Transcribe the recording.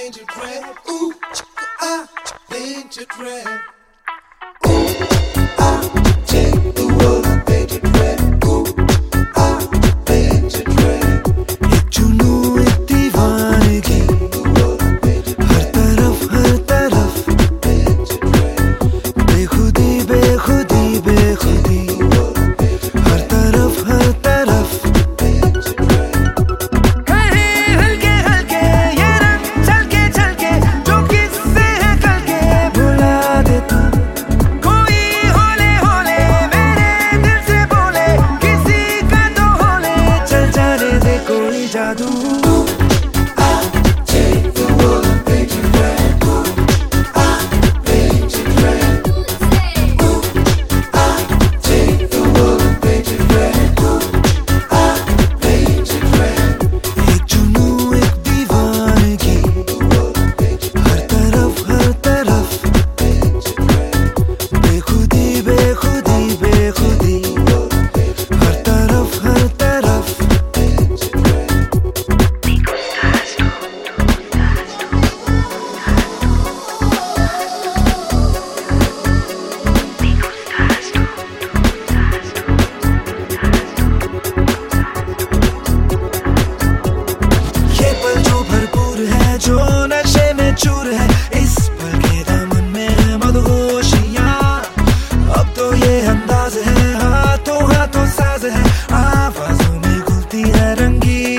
Benji Dread. Ooh, Benji Dread. Take the world, Benji Dread. Ooh, Benji Dread. एक जुनू एक दीवानगी, हर तरफ बेखुदी बेखुदी बेखुदी, हर तरफ कहीं हल्के हल्के ये रंग छलके छलके, जो किससे है कल के भुला दे तू। कोई होले होले मेरे दिल से बोले, किसी का तो होले, चल जाने दे कोई जादू। Take the world, Benji Dread. Ooh, Benji Dread. Ooh, take the world, Benji Dread. Ooh, Benji Dread. एक जुनू एक दीवानगी, हर तरफ बेखुदी बेखुदी बेखुदी, हर तरफ ये पल जो भरपूर है, जो नशे में चूर है, इस पल के दामन में है मदहोशियाँ। अब तो ये अंदाज है, हाथों हाथों साज है, आवाजों में घुलती है रंगी